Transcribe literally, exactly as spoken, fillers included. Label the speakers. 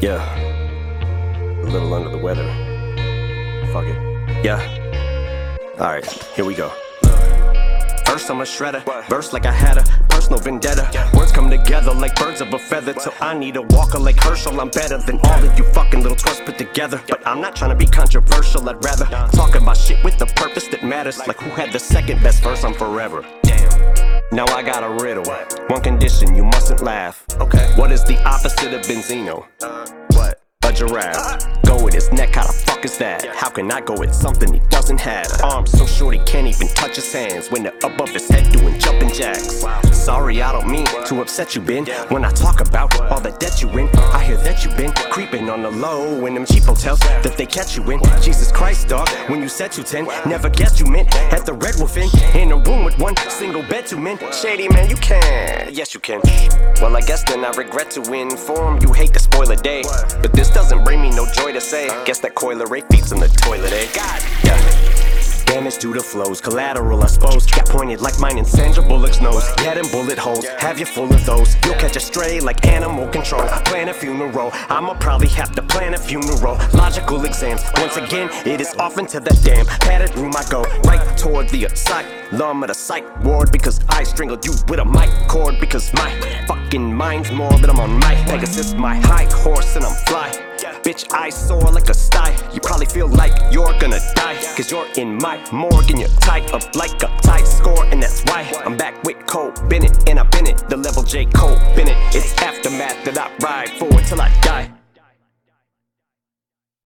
Speaker 1: Yeah, a little under the weather. Fuck it. Yeah. Alright, here we go. First I'm a shredder, verse like I had a personal vendetta. Words come together like birds of a feather. Till I need a walker like Herschel. I'm better than all of you fucking little twerps put together. But I'm not trying to be controversial, I'd rather talk about shit with the purpose that matters. Like who had the second best verse on Forever. Now I got a riddle. One condition, you mustn't laugh. Okay. What is the opposite of Benzino? Uh, what? A giraffe. Go with his neck, how the fuck is that? How can I go with something he doesn't have? Arms so short he can't even touch his hands when they're above his head doing jumping jacks. Sorry, I don't mean to upset you, Ben. When I talk about all the debt you in, I hear that you been creeping on the low in them cheap hotels that they catch you in. Jesus Christ, dog, when you said you ten, never guessed you meant at the Red Wolf Inn, in a room with one single bed, two men. Shady man, you can, yes you can. Well, I guess then I regret to inform you, hate to spoil a day, but this doesn't bring me no joy to say. Guess that Coiler Ray feeds in the toilet, eh? God, yeah. Damage due to flows, collateral I suppose. Got pointed like mine in Sandra Bullock's nose. Yeah, them bullet holes, have you full of those. You'll catch a stray like animal control. Plan a funeral, I'ma probably have to plan a funeral. Logical exams, once again, it is off into the damn padded room I go. Right toward the asylum of the psych ward. Because I strangled you with a mic cord. Because my fucking mind's more that I'm on my Pegasus, my high horse and I'm fly. Bitch, I soar like a sty. You probably feel like you're gonna die, cause you're in my morgue and you're tied up like a tight score. And that's why I'm back with Cole Bennett. And I've been it, the level J. Cole Bennett. It's aftermath that I ride for till I die.